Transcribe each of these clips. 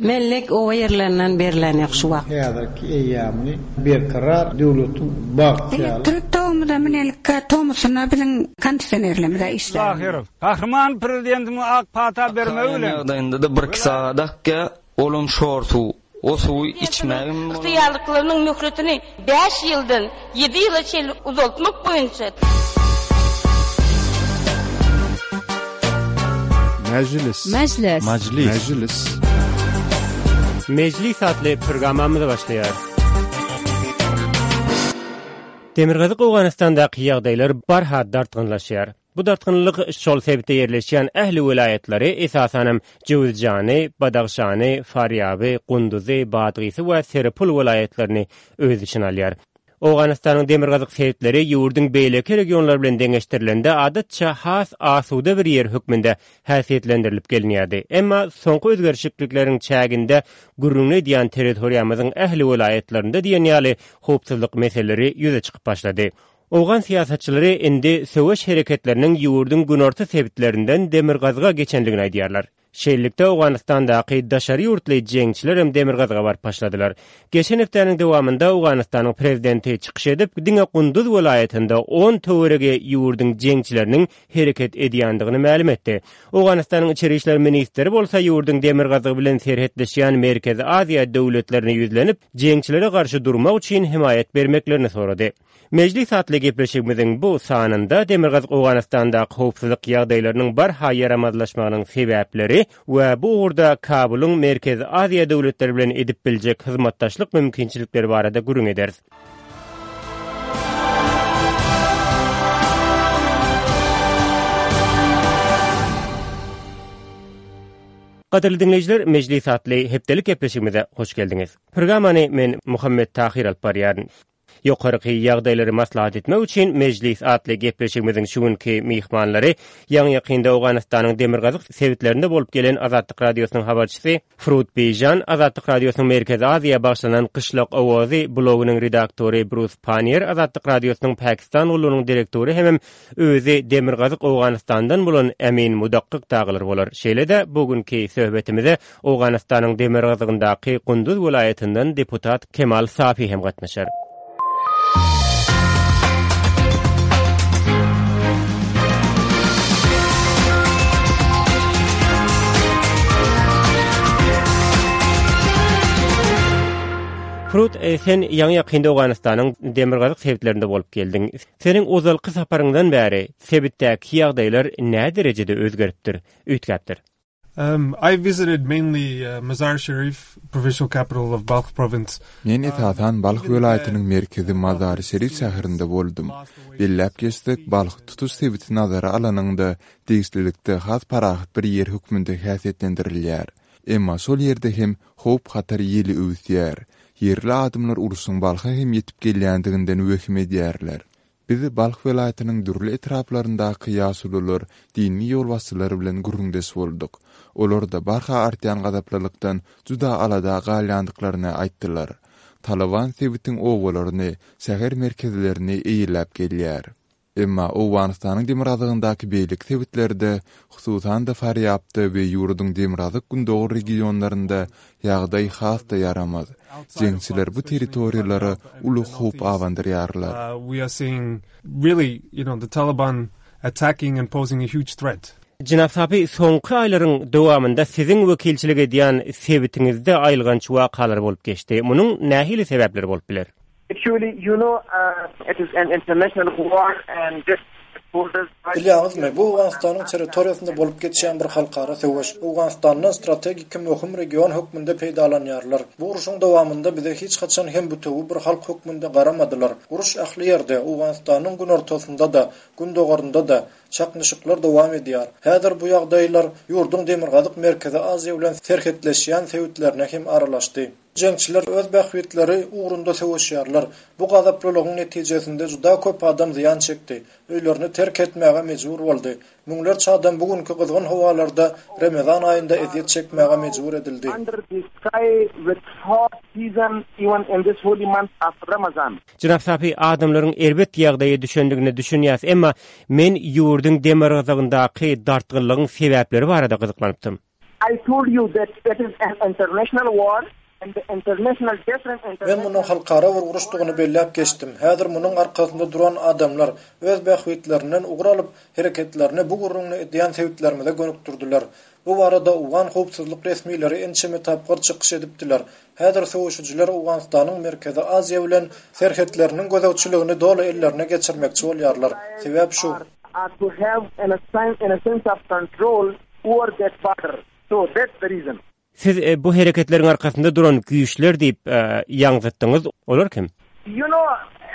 Melek o yerlerinden berilen şu wagt. Häzirki eýýamyny berkarar döwletiň bagtýaly. Türk tawmyda menelikka tawmysyna biziň kondisionerlerimize işler. Zahirov. Kahraman prezidentimiz ak pata bermegile. Ýagdaýynda da bir kisadakka olum şortu o suwy içmägim ihtiyarlıklarynyň möhretini 5 ýyldan 7 ýyla çel uzaltmak boýunça Meclis adlı programımız başlıyor. Demirgazyk Awganastandaky ýagdaýlar barha dartgynlaşýar. Bu dartgynlyk şol sebäpde ýerleşýän ähli welaýatlary esasanam Jowzjany, Badagşany, Faryaby, Gunduzy, Badysy we Serpul welaýatlaryny öz içine alýar. Awganystanyň demirgazyk sebäpleri ýurduň beýleki regionlar bilen deňeşdirilende adatça has asuda bir ýer hökmünde häsiýetlendirilip gelinýärdi. Emma soňky özgerişiklikleriň çäginde gürrüňe diýen territoriýamyzyň ähli welaýatlarynda diýen ýaly howpsuzlyk meseleleri ýüze çykyp başlady. Awgan siýasatçylary indi söwüş hereketleriniň ýurduň günorta sebäplerinden demirgazyga geçenligini aýdýarlar. Şeýlelikde Awganastandaky daşary ýurtly jeňçiler hem demirgazyga baryp başladylar. Geçen hepdeniň dowamında Awganystanyň prezidenti çykyş edip, diňe Gunduz welaýatynda 10 töwerege ýurduň jeňçileriniň hereket edýändigini ma'lum etdi. Awganystanyň içeri işler ministri bolsa ýurduň demirgazygy bilen serhetleşýän Merkezi Aziýa döwletlerine ýüzlenip, jeňçilere garşy durmak üçin himayet bermeklerini sorady. Meclis adlı gepleşigimiziň bu sanynda demirgazyk Awganastandaky howpsuzlyk ýagdaýlarynyň barha ýaramazlaşmagynyň sebäpleri we bu urda Kabulyň Merkezi Aziýa döwletleri bilen edip biljek hyzmatdaşlyk mümkinçilikleri barada gürüň ederiz. Qadirli dinleyijiler, Meclis adlı hepdelik gepleşigimize hoş geldiňiz. Programmany men Muhammed Tahir alyp barýaryn. Ýokarky ýagdaýlary maslahat etmek üçin Meclis adly gepleşigimiziň şuňky mihmanlary ýa-ni ýakynda Awganystanyň demirgazyk sebäplerinde bolup gelen Azatlyk radiosynyň habarçysy Frut Beýjan, Azatlyk radiosynyň Merkezi Aziýa bagşlanan Qışlak Owazy blogynyň redaktory Bruce Panier, Azatlyk radiosynyň Pakistan ulunyň direktori hem özi demirgazyk Awganastandan bolan Emin Mudakkyk daglar bolar. Şeýle-de bugünkü söhbetimize Awganystanyň demirgazygyndaky Gunduz welaýatyndan deputat Kemal Safi hem gatnaşar. Frut, sen ýa-ni ýakynda Awganystanyň demirgazyk sebäplerinde bolup geldiň. Seniň ozalky saparyňdan bäri sebäpdäki ýagdaýlar nä derejede özgeripdir, ütgäpdir? I visited mainly Mazar Sharif, provincial capital of Balkh province. Men esasan Balkh welaýatynyň merkezi Mazar Sharif şäherinde boldum. Bellep geçdik, Balkh tutuş sebäti nazara alanyňda diýişlilikde has parahat bir ýer hökmünde häsiýetlendirilýär. Emma şol ýerde hem howp hatar ýeli öwsýär. Yerli adımlar urusun Balkha hem yetip gelýändiginden wehim edýärler. Biz Balkh welaýatynyň dürli etraplaryndaky ýaşulular, dini ýolbaşçylary bilen gurrundeş bolduk. Olar da barha artýan gadaplylykdan juda alada galýandyklaryny aýtdylar. Taliban sebätiň owalaryny, şäher merkezlerini eýilläp gelýär. Emma Awganystanyň demirgazygyndaky beýlik sebätlerde, hususan da Faryabda we ýurduň demirgazyk gündoğu regionlarynda ýagdaý hasda ýaramaz. Jeňçiler bu territoriýalary uly howp awandyrýarlar. We are seeing really, the Taliban attacking and posing a huge threat. Jinap Sapi, soňky aýlaryň dowamında siziň wekilçilik edýän sebätiňizde aýylgan wakalar bolup geçdi. Munyň nähili sebäpleri bolup biler? Actually, it is an international war and this Bilýäňizmi, bu Awganystanyň territoriýasynda bolup geçýän bir halkara söwüş. Awganystanyň strategik möhüm region hökmünde peýdalanýarlar. Bu uruşyň dowamında bize hiç haçan hem bu töwü bir halk hökmünde garamadylar. Uruş ähli ýerde Awganystanyň gün ortasynda da, gün dogorunda da çaknyşyklar dowam edýär. Häzir bu ýagdaýlar ýurduň demirgazyk merkezi Aziýa bilen serhetleşýän sebäplerine hem aralaşdy. Jeňçiler öz bähwetleri ugrunda söwüşýärler. Bu gazaplylygyň netijesinde juda köp adam ziýan çekdi. Öýlerini terk etmäge mejbur boldy. Müňlerçe adam bugünkü gyzgyn hawalarda Ramazan aýynda eziyet çekmäge mejbur edildi. Jinap Sapi, adamlaryň elbet ýagdaýy düşündigini düşünýäs, emma men ýurduň demirgazygyndaky dartgynlygyň sebäpleri barada gyzyklanypdym. I told you that it is an international war. Men munyň halkara uruşdygyny belläp geçdim. Häzir munyň arkasynda duran adamlar öz bähwitlerinden ugralyp hereketlerini bu gurrunly edýän sebäplerime gönükdirdiler. Bu barada Ugan howpsuzlyk resmiýetleri ençeme tapgyr çykyş edipdiler. Häzir sowuşujylar Uganistanyň Merkezi Aziýa bilen serhetleriniň gözäçiligini doly ellerine geçirmekçi bolýarlar. Sebäp şu. To have a sense of control over that border. So that's the reason. Siz bu hereketleriň arkasynda duran güýçler diýip ýaňytdyňyz, olar kim? You know,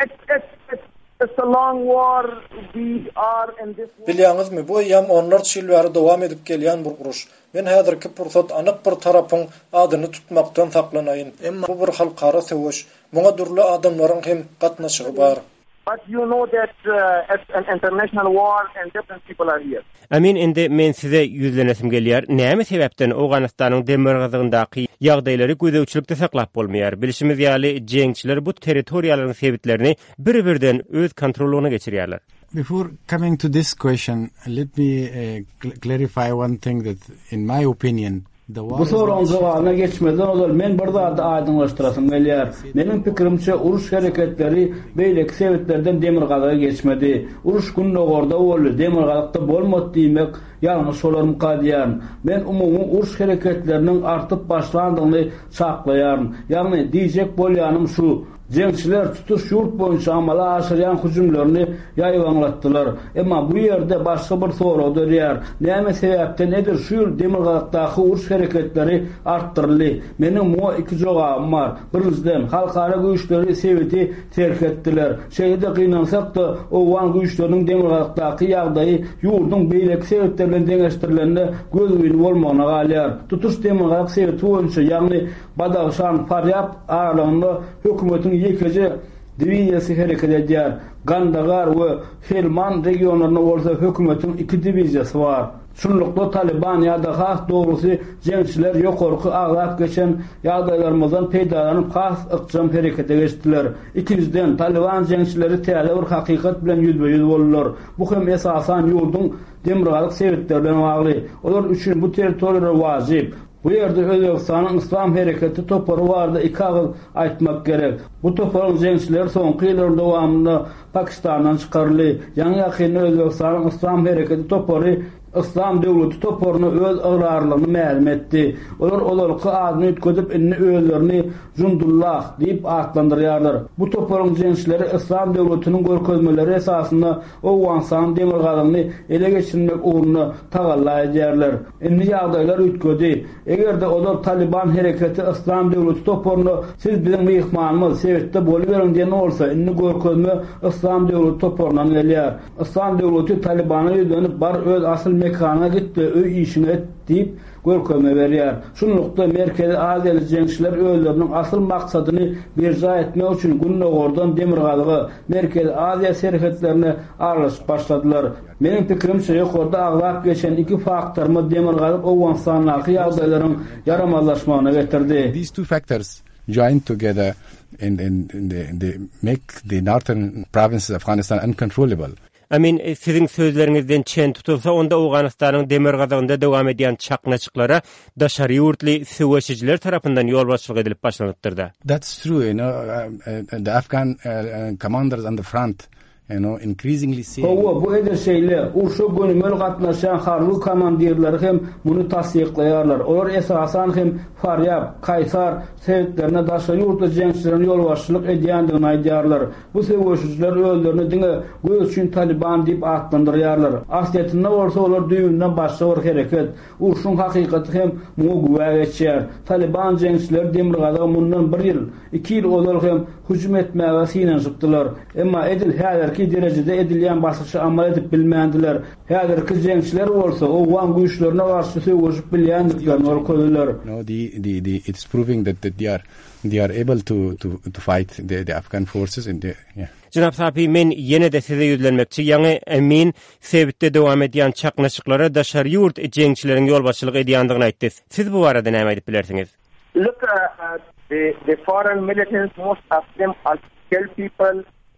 it's a long war. We are in this war. Bilýäňizmi, bu ýam onlarça ýyl bäri dowam edip gelýän bir uruş. Men häzirki pursat anyk bir tarapyň adyny tutmakdan saklanaýyn. Emma bu bir halkara söwüş. Muňa durly adamlaryň hem gatnaşygy bar. But you know that it's an international war and different people are here. Amin, indi men size yüzlenesim gelýär. Näme sebäpden Owganistanyň demirgazygyndaky ýagdaýlary gözäçilikde saklap bolmaýar? Bilişimiz ýaly jeňçiler bu territoriýalaryň sebäplerini bir-birden öz kontroluny geçirýärler. Before coming to this question, let me clarify one thing that in my opinion Bu soruň jogabyna geçmeden ozal men bir zat aýdynlaşdyrasym gelýär. Meniň pikirimçe uruş hereketleri beýleki sebäplerden demirgazyga geçmedi. Uruş günne gorda boldy, demirgazykda bolmady diýmek ýalňyş solarym kadýan. Men umumy uruş hereketleriniň artyp başlandygyny saklaýarym. Ýagny diýjek bolýanym şu: jeňçiler tutuş ýurt boýunça amala aşyrýan hüjümlerini ýaýwanlatdylar. Emma bu ýerde başga bir soru dörýär. Näme sebäpden edir şu ýyl demirgazykdaky uruş hereketleri artdyrly? Meniň bu iki jogabym bar. Birinjiden halkara güýçleri sebäti terk etdiler. Şeýde gynansak da Owgan güýçleriniň demirgazykdaky ýagdaýy ýurdun beýleki sebäplerden deňeşdirilenine göz öýüni bolmagyna galýar. Tutuş demirgazyk sebäti boýunça, ýagny Badaxşan, Faryab aralygynda hökümetiň ýekiji diviziýasy hereket edýär. Gandagar we Helman regionlaryna bolsa hökümetiň iki diviziýasy bar. Şunlukla Taliban ýa-da has dogrusy jeňçiler ýokarky aglap geçen ýagdaýlarymyzdan peýdalanyp has ykjam herekete geçdiler. İkinciden Taliban jeňçileri täze bir hakykat bilen ýüzbe-ýüz boldular. Bu hem esasan ýurdun demirgazyk sebäplerine bagly. Olar üçin bu territoriýa wajyp. Bu ýerde Özbekistanyň İslam hereketi topary barada iki agyl aýtmak gerek. Bu toparyň jeňçiler soňky ýyllar dowamında Pakistandan çykarly. Ýa-ni ýakynda Özbekistanyň İslam hereketi topary İslam döwleti toparyny öz agrarlygyny ma'lum etdi. Olarky adyny ötküzip inni özlerini Jundullah diýip atlandyrýarlar. Bu toparyň jeňçileri İslam döwletiniň görkezmeleri esasynda Owganistanyň demirgazyny ele geçirmek uğruna tagalla edýärler. Inni ýagdaýlar ötküdi. Egerde olar Taliban hereketi İslam döwleti toparyny siz biziň mehmanymyz sebäpde bolup beriň diýen bolsa, inni görkezme İslam döwleti toparynyň gelýär. İslam döwleti Talibana ýönelip bar öz asyl mekana gitdi, öý işini et diýip görkezme berýär. Şunlukda Merkezi Aziýaly jeňçiler özleriniň asyl maksadyny berja etmek üçin günne gordan demirgazyga, Merkezi Aziýa serhetlerine araşyp başladylar. Meniň pikirimçe ýokarda aglap geçen iki faktormy demirgazyk Owganistanyň ýagdaýlaryň yaramazlaşmagyna getirdi. These two factors joined together and they make the northern provinces of Afghanistan uncontrollable. Amin, siziň sözleriňizden çen tutulsa, onda Owganistanyň demirgazygynda dowam edýän çaknaçyklara daşary ýurtly söwüşçiler tarapyndan ýol başçylyk edilip başlanypdyrdy. That's true, you know, the Afghan commanders on the front, you know, increasingly see. Bu eder şeyler, urşu gönümel gatnaşan harby komandirleri hem bunu tasdiklaýarlar. Olar esasan hem Faryab, Kaysar sebäplerine daşary ýurtly jeňçilerin ýol başçylyk edýändigini aýdýarlar. Bu söwüşçiler özlerini diňe göz üçin Taliban diýip atlandyrýarlar. Aslynda bolsa olar düýünden başga bir hereket. Urşuň hakykaty hem muňa güwä geçýär. Taliban jeňçiler demirgazyga mundan 1 ýyl, 2 ýyl olar hem hüjüm etmäge sinenşipdiler. Emma edil häzirki derejede edilýän başlyşy amal edip bilmändiler. Häzirki jeňçiler bolsa Owgan güýçlerine garşy söwüşip bilýändiglerini görkezdiler. No, it's proving that they are able to fight the Afghan forces in the Jynap Sapi, men ýene-de size ýüzlenmekçi, ýa-ni emin sebäpde dowam edýän çaknaşyklara daşary ýurt jeňçileriň ýol başçylyk edýändigini aýtdy. Siz bu barada näme aýdyp bilersiňiz? Look, the foreign militants, most of them are kill people.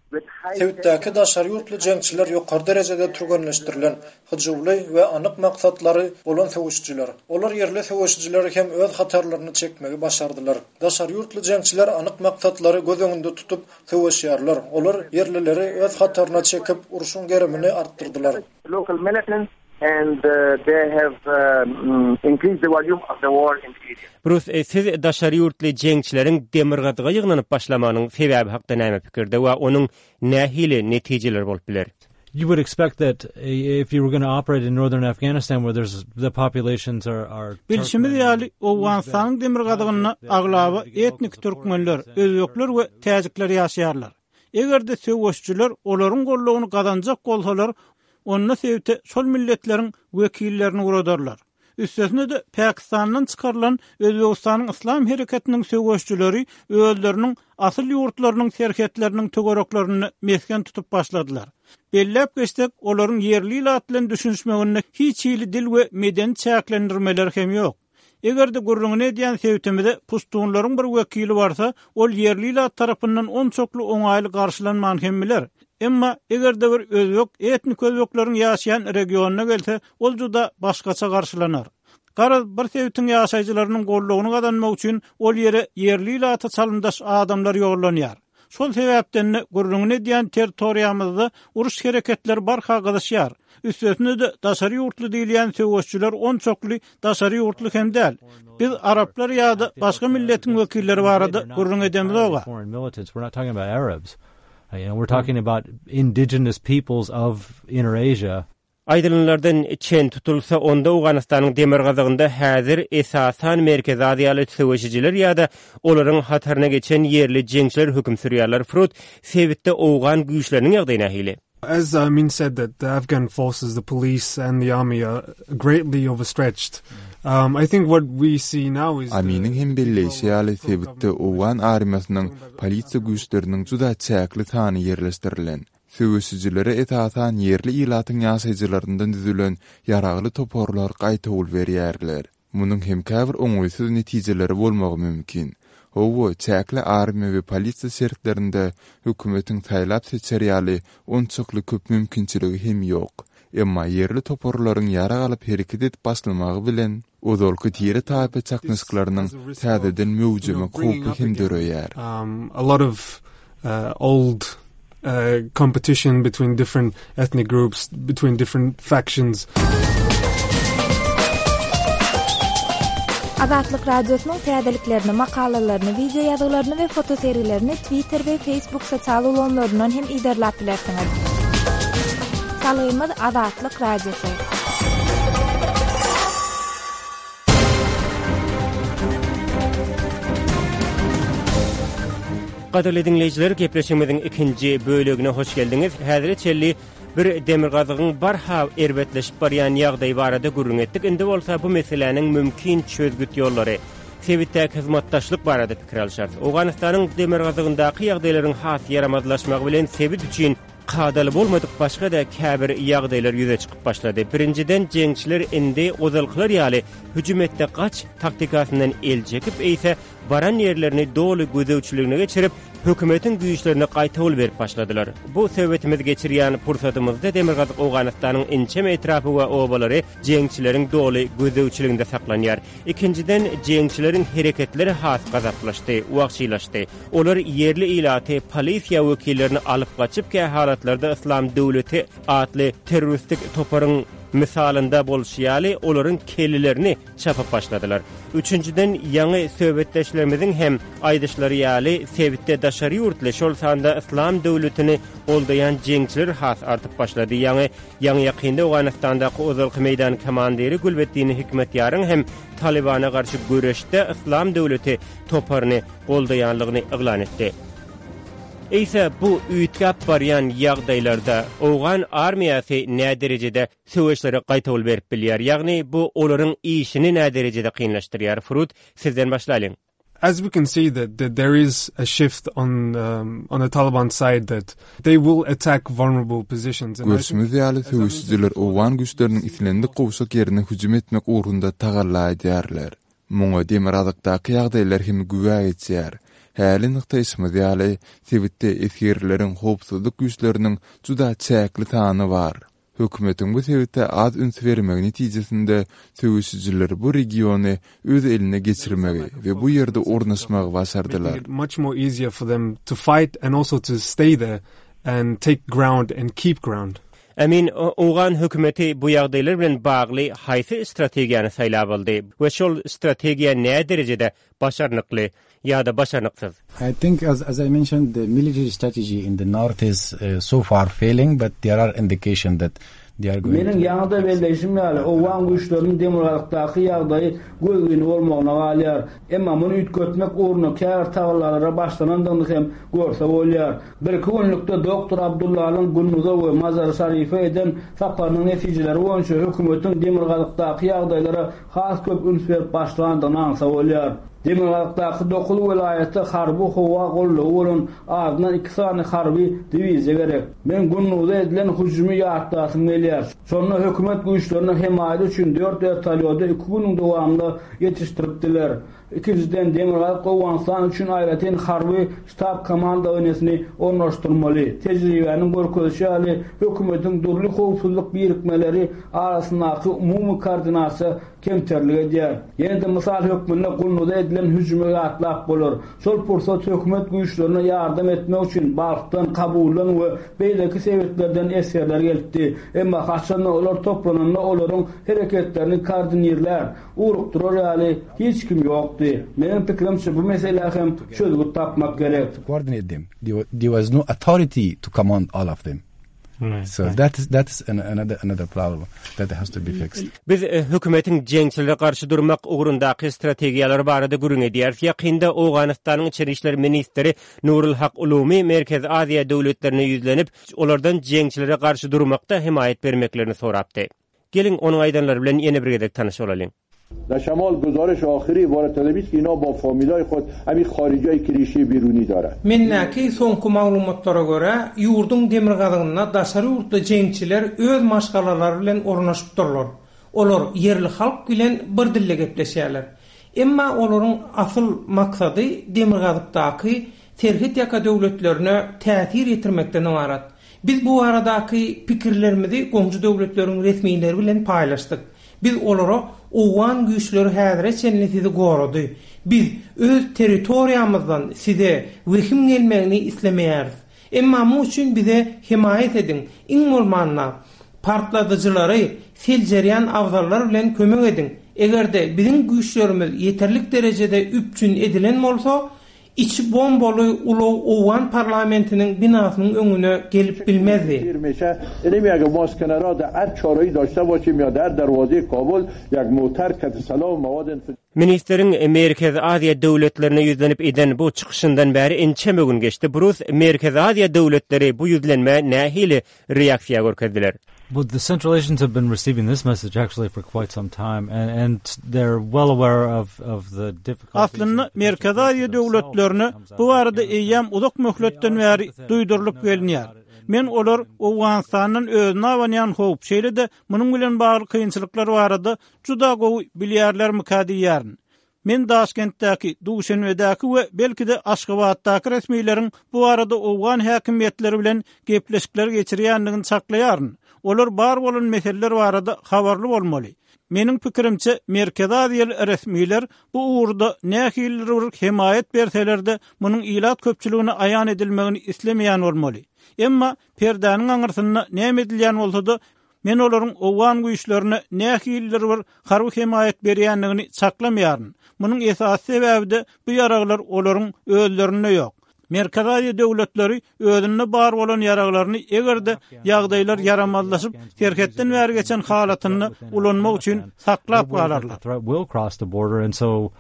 Tewitdäki daşary ýurtly jeňçiler ýokary derejede turganlaşdyrylan, hyjywly we anyk maksatlary bolan sowuşçylar. Olar yerli sowuşçylar hem öz hatarlaryny çekmegi başardylar. Daşary ýurtly jeňçiler anyk maksatlary göz öňünde tutup sowuşýarlar. Olar yerlileri öz hataryna çekip uruşun geremini artdyrdylar. Local militants and they have increased the volume of the war in the area. Bruce, siz daşary ýurtly jeňçileriň demirgadyga ýygnanyp başlamanyň sebäbi hakda näme pikirde we onuň nähili netijeleri bolup biler? You would expect that if you were going to operate in northern Afghanistan where there's the populations are Bilşimiz ýaly Owganistanyň demirgadygyna aglaby etnik türkmenler, özbekler we täjikler ýaşaýarlar. Egerde sowuşçylar olaryň gollugyny gazanjak bolsalar, onna sebäpde şol milletleriň wekillerini uradarlar. Üstesine de Pakistan'dan çıkarılan Özbekistanyň Islam hereketiniň sowuşçylary özleriniň asyl ýurtlarynyň serhetleriniň tögereklaryny mesken tutup başladylar. Bellep geçsek olaryň yerli ýylat bilen düşünşmegine hiç ýyly dil we meden çäklendirmeler hem ýok. Egerde gurrungyny edýän sebäpimizde pustunlaryň bir wekili barsa, ol yerli ýylat tarapyndan on çoklu oňaýly garşylanman hem biler. Emma egerde bir özbek etnik özbekleriň ýaşaýan regionuna gelse, ol juda başgaça garşylanar. Garaz bir sebäpden ýaşaýjylarynyň gollugyny gazanmak üçin ol ýere yerli ýylaty çalymdaş adamlar ýoglanýar. Şol sebäpden gurrungyny edýän territoriýamyzda uruş hereketleri barha gyzyşýar. Üstesine de daşary ýurtly diýilýän sowuşçylar on çokly daşary ýurtly hem däl. Biz Araplar ýa-da başga milletiň wekilleri barada gurrun edemiz oga. We're not talking about Arabs. We're talking about indigenous peoples of Inner Asia. Aydınlardan çen tutulsa onda Owganistanyň demirgazygynda häzir esasan merkez ýaly sowuşçylar ýa-da olaryň hataryna geçen yerli jeňçiler höküm sürýärler. Frut sebäpde Owgan güýçleriniň ýagdaýyna hili. As Amin said, that the Afghan forces, the police and the army are greatly overstretched. I think what we see now is Aminin hem belleşýäli sebäpde Owgan armiýasynyň polisiýa güýçleriniň juda çäkli tany ýerleşdirilen. Sowuşçylary etasan yerli ýylatyň ýaşaýjylaryndan düzülen ýaragly toporlar gaýta ul berýärler. Munyň hem käbir oňaýsyz netijeleri bolmagy mümkin. Owo çäkli armiýa we polisiýa şertlerinde hökümetiň taýlap seçerýäli onçykly köp mümkinçiligi hem ýok. Emma yerli toporlaryň ýara galyp hereket edip başlamagy bilen odolky tiýere taýpa çaknyşyklarynyň täzeden möwjüme hukuk hem döreýär. A lot of old competition between different ethnic groups, between different factions. Azatlyk radiosynyň täzeliklerini, makalalaryny, video ýazgylaryny we fotoseriýelerini Twitter we Facebook sosial ulanlaryndan hem iderläp bilersiňiz. Salaýymyz Azatlyk radiosy. Gaderli dinleyijiler, gepleşigimiziň ikinji bölegine hoş geldiňiz. Häzir çelli bir demirgazygyň barha erbetleşip barýan ýagdaý barada gurrun etdik. Indi bolsa bu meseleniň mümkin çözgüt ýollary, sebäpde hyzmatdaşlyk barada pikir alýar. Owganistanyň demirgazygyndaky ýagdaýlaryň has yaramazlaşmagy bilen sebit üçin qadaly bolmadyk başga da käbir ýagdaýlar ýüze çykyp başlady. Birinciden jeňçiler indi ozalkylar ýaly hüjümetde gaç taktikasynyň eljekip eýse baran ýerlerini doly gözewçiligine geçirip hökümetiň güýçlerine gaýta ol berip başladylar. Bu sebäpimiz geçirýän pursatymyzda demirgazyk Owganistanyň inçem etrapy we obalary jeňçileriň doly gözewçiliginde saklanýar. İkinciden jeňçileriň hereketleri has gazaplaşdy, wagşylaşdy. Olar yerli ýylaty polisiýa wekillerini alyp gaçyp ki halatlarda Islam döwleti adly terroristik toparyň misalında bolşýaly olaryň kellilerini çapyp başladylar. Üçüncüden ýaňy söhbetdeşlerimizin hem aýdyşlary ýaly sebitde daşary ýurtly şol sanda Islam döwletini oldaýan jeňçiler has artyp başlady. Ýaňy ýakynda Owganistandaky ozalky meýdan komandiri Gulbetdin Hikmetýaryň hem Talibana garşy göreşde Islam döwleti toparyny goldaýanlygyny eglan etdi. Eýse bu üýtgap barýan ýagdaýlarda Owgan armiýasy nä derejede söwüşlere gaýta ol berip bilýär. Ýagny bu olaryň işini nä derejede kynlaşdyrýar. Frut, sizden başlaýyn. As we can see that there is a shift on the Taliban side that they will attack vulnerable positions. Görsümüz ýaly söwüşçiler Owgan güýçleriniň islendik gowşak ýerine hüjüm etmek uğrunda tagalla edýärler. Muňa demirgazykdaky ýagdaýlar hem güwä etýär. häli nykta ismi diýäli Tibetde esirlerin howpsuzlyk güýçleriniň juda çäkli tany bar. Hökümetiň bu sebäpde az üns bermegi netijesinde söwüşçiler bu regiony öz eline geçirmegi we bu ýerde ornaşmagy başardylar. Much more easier for them to fight and also to stay there and take ground and keep ground. Emin Oğan hökümeti bu ýagdaýlar bilen bagly haýsy strategiýany saýlap aldy we şol strategiýa näme derejede başarnykly ýa-da başarnyksyz? I think as I mentioned, the military strategy in the north is so far failing, but there are indications that they are going. Menin ýa-da belleşim ýaly Oğan güýçleriniň demirgalyktagı ýagdaýy gözgün bolmagyna galýar. Emma muny ütkötmek uğruna kär taglarlara başlanandygyny hem görse bolýar. Bir günlükde Doktor Abdullahyň Gunnuza we Mazar Şerife eden saparnyň netijeleri boýunça hökümetiň demirgalyktagı ýagdaýlara has köp üns berip başlandygyny ansa bolýar. Demirgalyktagı dokul welaýaty harby howa gollugy bolan ardydan 2 sany harby diviziýa gerek. Men Gunnuza edilen hüjumy ýatdasyň gelýär. Sonra hökümet güýçlerini hemaýa üçin 4 vertolyotda 2 güniň dowamında ýetişdiripdiler. İkinciden demirgalyk Owenstan üçin aýratyn harby ştab komanda önesini ornaşdyrmaly. Tejribeniň görkezişi ýaly hökümetiň durly howpsuzlyk birikmeleri arasyndaky umumy koordinasiýa kemterlik edýär. Ýene-de mysal hökümine Gunnuza edilen hüjumy ýatlap bolar. Şol pursat hökümet güýçlerine ýardam etmek üçin balykdan, kabulan we beýleki sebäplerden eserler geldi. Emma haçan olar toplananda olaryň hereketlerini koordinirler. Urukdurar ýaly hiç kim ýok. Menin pikirimçe bu mesele hem çözgüt tapmak gerek. Coordinate them. There was no authority to command all of them. So that is another problem that has to be fixed. Biz hökümetiň jeňçilere garşy durmak ugrundaky strategiýalary barada gürüň edýär. Ýakynda Owganystanyň içeri işler ministri Nurul Haq Ulumy Merkez Aziýa döwletlerine ýüzlenip, olardan jeňçilere garşy durmakda himayet bermeklerini sorapdy. Gelin onuň aýdanlary bilen ýene bir gezek tanyş bolalım. در شمال گزارش آخری وارد شده است که اینا با فامیلای خود همین خارجی کلیشه بیرونی دارن. Minnäki soňky maglumatlara görä, ýurdun demirgalygyna daşary ýurtda jeňçiler öz maşgalalary bilen ornaşyp durlar. Olar yerli halk bilen bir dille gepleşýärler. Emma olaryň asyl maksady demirgalykdaky terhit ýaka döwletlerine täsir etirmekden ibaret. Biz bu aradaky pikirlerimizi goňşy döwletleriň resmiýetleri bilen paýlaşdyk. Biz olara Owan güýçleri häzire çenli sizi gorady. Biz öz territoriýamyzdan size wehim gelmegini islemeýäris. Emma mu üçin bize himayet edin. Iň bolmanda partladyjylary, seljerýän awzallar bilen kömek edin. Egerde biziň güýçlerimiz ýeterlik derejede üpçün edilen bolsa, içi bombaly ulu Owan parlamentiniň binasynyň öňüne gelip bilmezdi. Elimia که ما اسکنرها در هر چاره‌ای داشته باشیم یا در دروازه کابل یک موتر که سلاح مواد Ministerin Merkez Aziýa döwletlerine ýüzlenip eden bu çykyşyndan bäri ençe mögün geçdi. Burus Merkez Aziýa döwletleri bu ýüzlenme nähili reaksiýa görkezdiler. But the Central Asians have been receiving this message actually for quite some time, and they're well aware of the difficulties. Aslında Merkez Aziýa döwletlerini bu arada eýýäm uzak möhletden bäri duýdurylyp gelýär. Men olar Owganystanyň özüne awanýan howp şeýle-de munyň bilen bagly kynçylyklar barada juda gowy bilýärler mukadiyýärn. Men Daşkentdäki, Duşanbedäki we belki de Aşgabatdaky resmiýetlerin bu arada Owgan häkimetleri bilen gepleşikler geçirýändigini saklaýaryn. Olar bar bolan meseleler barada habarly bolmaly. Meniň pikirimçe Merkez Aziýa resmiýetler bu uğurda nähili himayet berseler-de munyň ilat köpçüligine aýan edilmegini islemeýän bolmaly. Emma perdäniň aňyrsyna näme edilýän bolsa-da, men olaryň Owan güýçlerine nähili bir harby himayet berýändigini saklamaýaryn. Munyň esas sebäbi de bu ýaraglar olaryň özlerine ýok. Merkez Aziýa döwletleri özüne bar bolan ýaraglaryny egerde ýagdaýlar yaramazlaşyp, terhetden bäri geçen halatyny ulanmak üçin saklap galarlar. Will cross the border, and so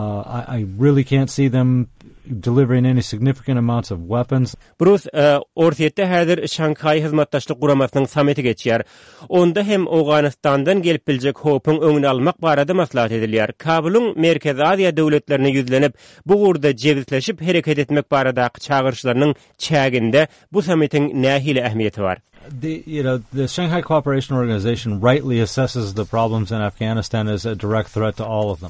I really can't see them delivering any significant amounts of weapons. Bruce ortiýetde häzir Şanghai hyzmatdaşlyk guramasynyň sameti geçýär. Onda hem Owganystandan gelip biljek howpyň öňüni almak barada maslahat edilýär. Kabulyň Merkez Aziýa döwletlerine ýüzlenip, bu gurda jewitleşip hereket etmek baradaky çağırışlarynyň çäginde bu sametiň nähili ähmiýeti bar. The Shanghai Cooperation Organization rightly assesses the problems in Afghanistan as a direct threat to all of them.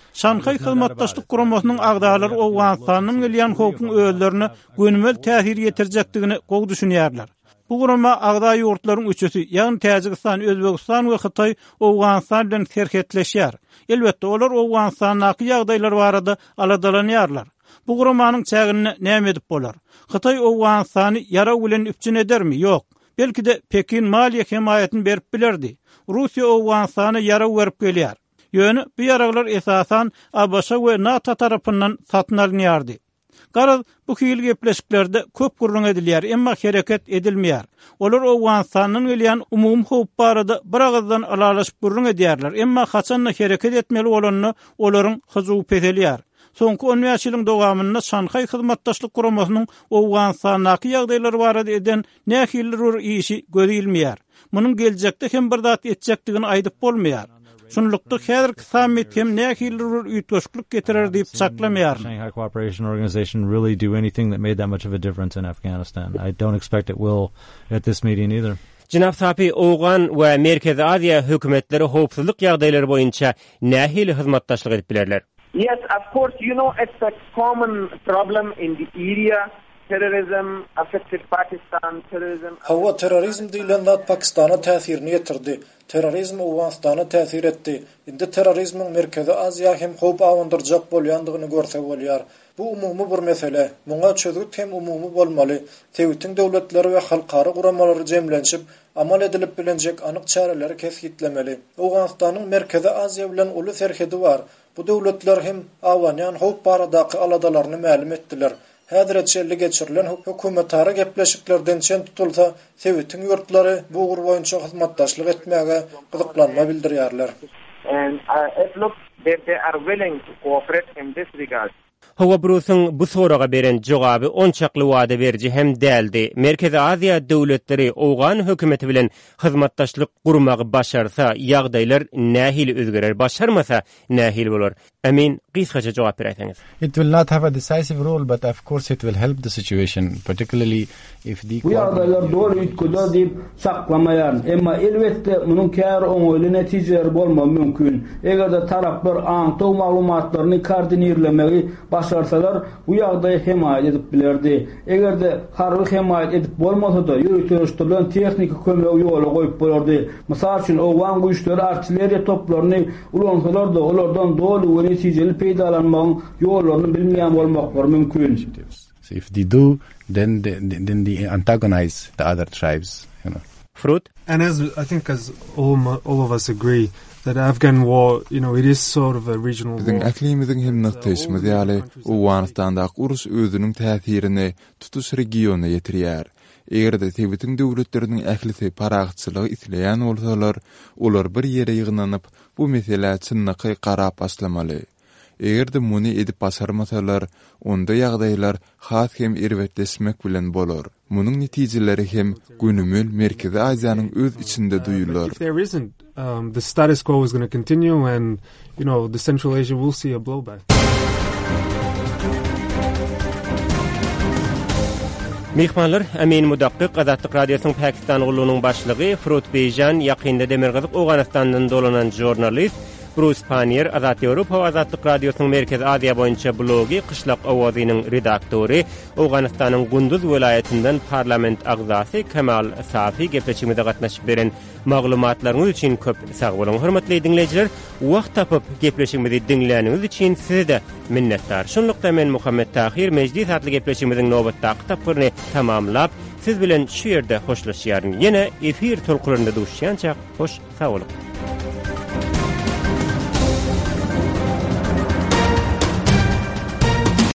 Şanxay Hyzmatdaşlyk Guramasynyň agdalary Awganistanyň gelýän howpyň öýlerini gönümel täsir ýetirjekdigini gowy düşünýärler. Bu gurama agda ýurtlaryň üçesi, ýagny Täjikistan, Özbegistan we Hytaý Awganistan bilen serhetleşýär. Elbetde olar Awganistanyň ýagdaýlary barada aladalanýarlar. Bu guramanyň çägini näme edip bolar? Hytaý Awganistany ýara bilen üpçün edermi? Ýok. Belki de Pekin maliýe himayetini berip bilerdi. Russiýa Awganistany ýara berip gelýär. Ýöne bu ýaralar esasan ABC we NATO tarapyndan satyn alınýardy. Garaz bu hili gepleşiklerde köp gurrun edilýär, emma hereket edilmeýär. Olar Awganistanyň gelýän umum howp barada bir agazdan alalaşyp gurrun edýärler, emma haçanla hereket etmeli bolanyny olaryň hyzyw pedelýär. Soňky 10 ýylyň dowamynda Şanxay Hyzmatdaşlyk Guramasynyň Awganistanyň ýagdaýlary barada eden nähilleri işi görülmeýär. Munyň geljekde hem bir zat etjekdigini aýdyp bolmaýar. Şunlukda häzirki sammit hem nähilleri üýtgeşlik getirer diýip saklamaýar. Shanghai Cooperation Organization really do anything that made that much of a difference in Afghanistan. I don't expect it will at this meeting either. Jinab Sapi Owgan we Merkezi Aziýa hökümetleri howpsuzlyk ýagdaýlary boýunça nähili hyzmatdaşlyk edip bilerler. Yes, of course, it's a common problem in the area. Terrorism affected Pakistan, terrorism... Hawa terrorizm diýilen zat Pakistana täsirini ýetirdi. Terrorizm Awganistana täsir etdi. Indi terrorizmiň Merkezi Aziýa hem howp awandyrjak bolýandygyny görsek bolýar. Bu umumy bir mesele. Muňa çözgüt hem umumy bolmaly. Tewitiň döwletleri we halkara guramalary jemlenşip, amal edilip bilenjek anyk çareleri kesgitlemeli. Awganistanyň Merkezi Aziýa bilen uly serhedi bar. Bu döwletler hem awanyan howp baradaky aladalaryny ma'lum etdiler. Häzir etçelli geçirilen hökümetara gepleşiklerden çen tutulsa, Tewitiň ýurtlary bu gur boýunça hyzmatdaşlyk etmäge gyzyklanma bildirýärler. And it looks that they are willing to cooperate in this regard. Hawa Bruce'un bu soraga beren jogaby onçakly wada berji hem däldi. Merkezi Aziýa döwletleri Awgan hökümeti bilen hyzmatdaşlyk gurmagy başarsa, ýagdaýlar nähili özgerer, başarmasa nähili bolar. Amin, gysgaça jogap berýäňiz. It will not have a decisive role, but of course it will help the situation, particularly if the... Bu ýagdaýlar dol üýtgüde diýip saklamaýar. Emma elbetde munyň kär oňoýly netijeleri bolmagy mümkin. Egerde taraplar aňtaw maglumatlaryny koordinerlemegi başarsalar, bu ýagdaýy himayet edip bilerdi. Egerde harby himayet edip bolmasa-da ýürütýärler tehnik kömegi ýola goýup bolardy. Mysal üçin Awgan güýçleri artilleriýa toplaryny ulansalar da olardan dol netijeli peýdalanmagyň ýollaryny bilmeýän bolmaklar mümkin. So if they do, then they antagonize the other tribes, Fruit? And as I think as all of us agree that Afghan war, it is sort of a regional war. Bizim aklimizin hem noktasymyz ýaly Awganistanda urus özüniň täsirini tutuş regiona ýetirýär. Egerde Tewitiň döwletleriniň ählisi paragçylygy isleýän bolsalar, olar bir ýere ýygnanyp bu mesele çynnyky garap aslamaly. Egerde muny edip basarmasalar, onda ýagdaýlar has hem irwetleşmek bilen bolar. Munyň netijeleri hem günümel Merkezi Aziýanyň öz içinde duýular. If there isn't, the status quo is going to continue, and the Central Asia will see a blowback. Mihmanlar, Amin Mudaqqiq, Azatlyk Radiosynyň Pakistan gulunyň başlygy Fruit Bejan, ýakynda Demirgazyk Awganistandan dolanan jurnalist Bruce Panier, Azat Ýewropa we Azatlyk Radiosynyň Merkezi Aziýa boýunça blogi Qışlak Awazynyň redaktory, Awganistanyň Gunduz welaýatynyň parlament agzasy Kemal Safi gepleşiginde gatnaşyp beren maglumatlaryňyz üçin köp sag bolan. Hormatly dinleýijiler, wagt tapyp gepleşigimizi dinläniňiz üçin size de minnetdar. Şonlukda men Muhammed Tahir mejlis adly gepleşigimiziň nowbatdaky tapyryny tamamlap, siz bilen şu ýerde hoşlaşýaryn. Ýene efir tolkularyna duşýança hoş sag bolun.